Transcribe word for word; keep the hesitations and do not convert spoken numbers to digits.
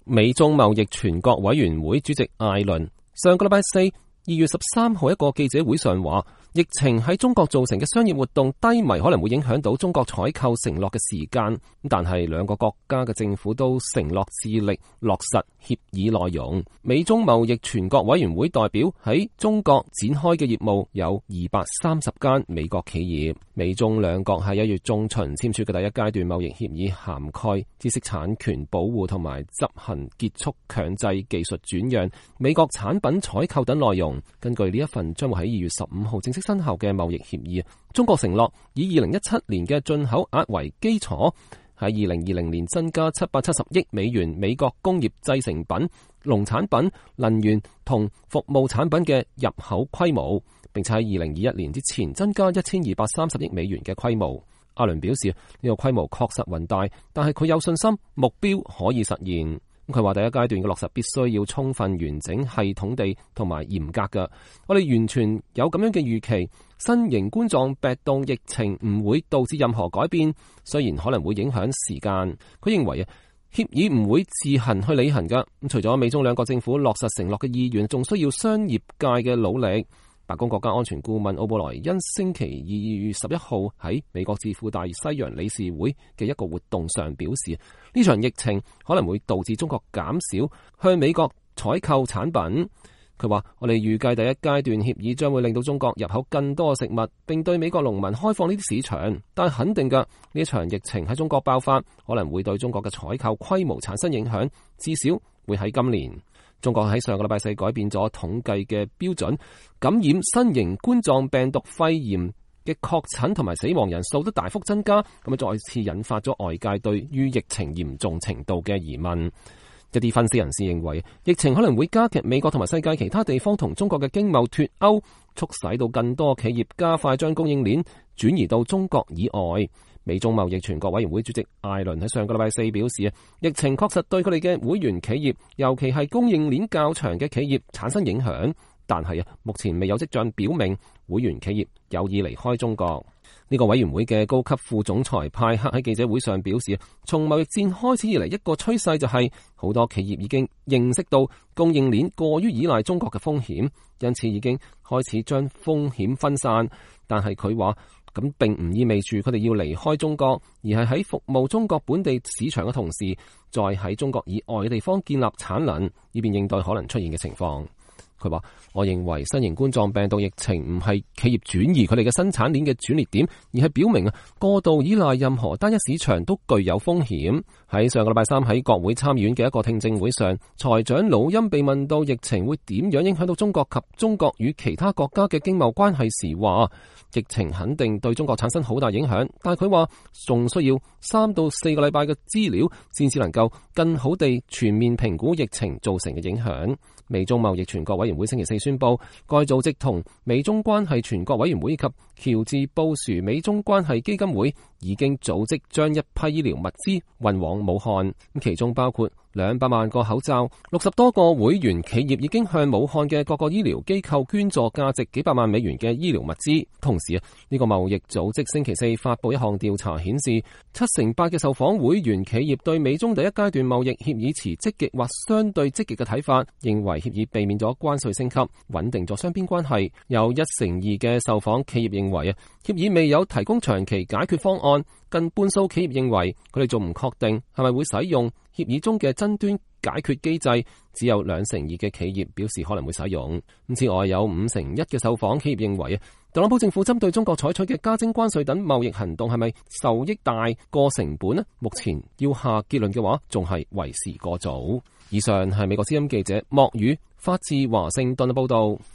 美中貿易全國委員會主席艾倫上個禮拜四二月十三號一個記者會上話，疫情喺中國造成嘅商業活動低迷，可能會影響到中國採購承諾嘅時間。但係兩個國家嘅政府都承諾致力落實協議內容。美中貿易全國委員會代表喺中國展開嘅業務有二百三十間美國企業。美中兩國喺一月中旬簽署嘅第一階段貿易協議，涵蓋知識產權保護同埋執行結束強制技術轉讓、美國產品採購等內容。根據呢一份將會喺二月十五號正式生效嘅貿易協議，中國承諾以二零一七年嘅進口額為基礎，喺二零二零年增加七百七十億美元美國工業製成品、農產品、能源同服務產品嘅入口規模，並且喺二零二一年之前增加一千二百三十億美元嘅規模。阿倫表示呢個規模確實宏大，但係佢有信心目標可以實現。佢話第一階段嘅落實必須要充分、完整、系統地同埋嚴格嘅。我哋完全有咁樣嘅預期，新型冠狀病毒疫情唔會導致任何改變，雖然可能會影響時間。佢認為啊，協議唔會自行去履行㗎。咁除咗美中兩國政府落實承諾嘅意願，仲需要商業界嘅努力。白宮國家安全顧問奧布萊恩星期二二月十一號喺美國智庫大西洋理事會嘅一個活動上表示，呢場疫情可能會導致中國減少向美國採購產品。佢話：我哋預計第一階段協議將會令到中國入口更多食物，並對美國農民開放呢啲市場。但係肯定嘅，呢場疫情喺中國爆發，可能會對中國嘅採購規模產生影響，至少會喺今年。中國喺上個禮拜四改變咗統計嘅標準，感染新型冠狀病毒肺炎嘅確診同埋死亡人數都大幅增加，咁啊再次引發咗外界對於疫情嚴重程度嘅疑問。一啲分析人士認為，疫情可能會加劇美國同埋世界其他地方同中國嘅經貿脫鈎，促使到更多企業加快將供應鏈轉移到中國以外。美中貿易全國委員會主席艾倫喺上個禮拜四表示，疫情確實對佢哋嘅會員企業，尤其係供應鏈較長嘅企業產生影響，但係啊，目前未有跡象表明會員企業有意離開中國。呢個委員會嘅高級副總裁派克喺記者會上表示，從貿易戰開始以嚟，一個趨勢就係好多企業已經認識到供應鏈過於依賴中國嘅風險，因此已經開始將風險分散。但係佢話，咁並唔意味住佢哋要離開中國，而係喺服務中國本地市場嘅同時，再喺中國以外嘅地方建立產能，以便應對可能出現嘅情況。佢話：我認為新型冠狀病毒疫情唔係企業轉移佢哋嘅生產鏈嘅轉捩點，而係表明啊，過度依賴任何單一市場都具有風險。喺上個禮拜三喺國會參議院嘅一個聽證會上，財長魯欽被問到疫情會點樣影響到中國及中國與其他國家嘅經貿關係時，話疫情肯定對中國產生好大影響，但係佢話仲需要三到四個禮拜嘅資料，先至能夠更好地全面評估疫情造成嘅影響。美中貿易全國委員會星期四宣布，該組織同美中關係全國委員會以及喬治布殊美中關係基金會已經組織將一批醫療物資運往武漢，其中包括兩百萬個口罩。六十多個會員企業已經向武漢嘅各個醫療機構捐助價值幾百萬美元嘅醫療物資。同時啊，呢個貿易組織星期四發布一項調查顯示，七成八嘅受訪會員企業對美中第一階段貿易協議持積極或相對積極嘅睇法，認為協議避免咗關稅升級，穩定咗雙邊關係。有一成二嘅受訪企業認為啊，協議未有提供長期解決方案。近半數企業認為佢哋仲唔確定係咪會使用協議中嘅爭端解決機制，只有兩成二嘅企業表示可能會使用。此外，有五成一嘅受訪企業認為啊，特朗普政府針對中國採取嘅加徵關稅等貿易行動係咪受益大過成本呢？目前要下結論嘅話，仲係為時過早。以上係美國之音記者莫宇發自華盛頓嘅報道。